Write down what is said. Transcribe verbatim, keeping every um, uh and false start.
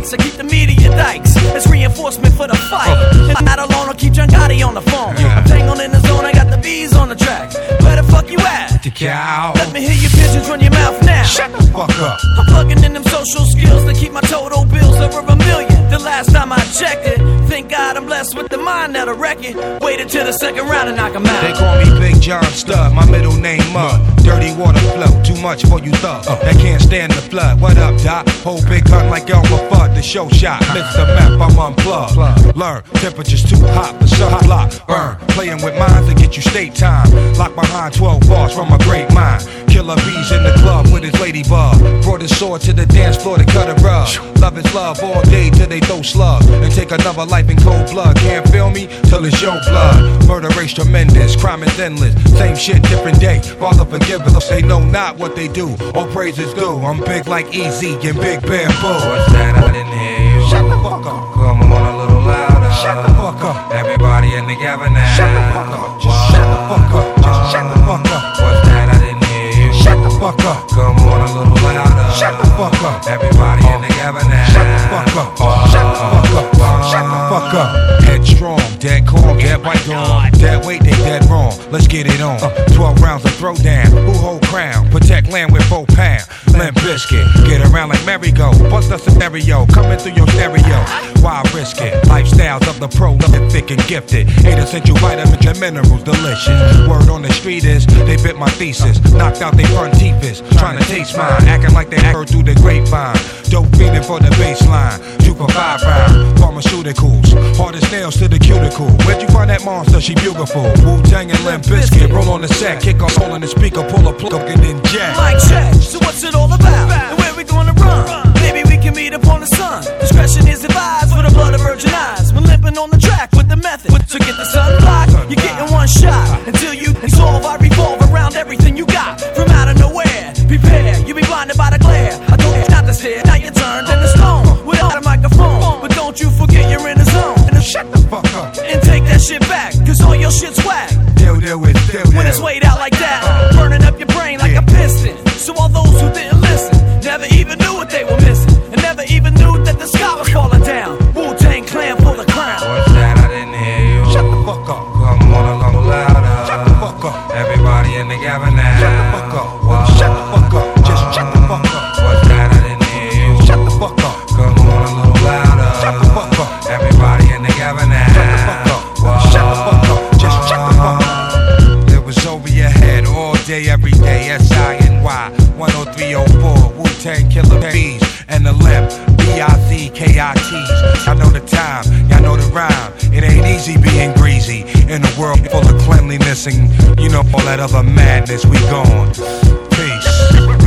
mics, I keep the media dikes. It's reinforcement for the fight. And not alone, I'll keep John Gotti on the phone. I'm tangled in the zone, I got the bees on the track. Where the fuck you at? The cow. Let me hear your pigeons run your mouth now. Shut the fuck up. I'm plugging in them social skills to keep my total bills over a million. The last time I checked it, thank God I'm blessed with the mind that'll wreck it. Waited till the second round and knock 'em out. They call me Big John Stud, my middle name Mud. Dirty water flow, too much for you thugs uh. that can't stand the flood. What up, Doc? Whole big gun like Elmer Fudd, the show shot. Mister Map, I'm unplugged. Learn, temperature's too hot for some block. Burn, playing with minds to get you state time. Locked behind twelve bars from a great mind. Killer bees in the club with his ladybug. Brought his sword to the dance floor to cut a rug. Love is love all day till they throw slugs and take another life in cold blood. Can't feel me till it's your blood. Murder race tremendous, crime is endless. Same shit, different day. Father forgive us, they know not what they do. All praise is due. I'm big like Easy and Big Bamboo. What's that? I didn't hear you. Shut the fuck up. Come on a little louder. Shut the fuck up. Everybody in together now. Shut the fuck up. Just shut the fuck up. Just shut the fuck up. What's that? I didn't hear you. Shut the fuck up. Come on a little louder. Shut the fuck up. Everybody in together now. Shut the fuck up. Shut the fuck up. Shut the fuck up. Headstrong, dead calm, dead white dawn. Dead weight, they dead wrong. Let's get it on. Uh, Twelve rounds of throwdown. Who hold crown? Protect land with four pound. Limp Biscuit, get around like merry-go. Bust a scenario, coming through your stereo. Why risk it? Lifestyles of the pro, living thick and gifted. Eight essential vitamins and minerals, delicious. Word on the street is they bit my thesis. Knocked out their front teeth is trying to taste mine. Acting like they heard through the grapevine. Dope feeding for the baseline. Two for five round. Pharmaceuticals. Hardest nails to the cuticle. Where'd you find that monster? She beautiful. Wu-Tang and Limp Bizkit. Roll on the set, kick off all in the speaker, pull a plug and then jack. Mic check, so what's it all about? And where we gonna run? Maybe we can meet up on the sun. Discretion is advised for the blood of virgin eyes. When limping on the track with the method. To get the sun blocked, you're getting one shot. Until you solve, I revolve around everything you got. From out of nowhere, prepare, you be blinded by the glare. I told you not to stare, now you turned into stone. Without a microphone, but don't you forget you're in the zone. And shut the fuck up. And take that shit back, cause all your shit's whack. Deal, deal with, deal, deal. When it's weighed out like that, burning up your brain like a piston. So all those who didn't listen, never even knew what they were missing. And never even knew that the sky was falling down. Wu-Tang Clan for the crown. What's that? I didn't hear you. Shut the fuck up. Come on a little louder. Shut the fuck up. Everybody in together now. Shut the fuck up. Shut the fuck up. Just shut the fuck up. What's that? I didn't hear you. Shut the fuck up. Come on a little louder. Shut the fuck up. Everybody in together now. Shut the fuck up. Shut the fuck up. Just shut the fuck up. It was over your head all day, every day. S I N Y one oh three oh four. Wu-Tang Killer Bees and the Limp. B I Z K I Ts. Y'all know the time, y'all know the rhyme. It ain't easy being greasy in a world full of cleanliness and, you know, all that other madness. We gone. Peace.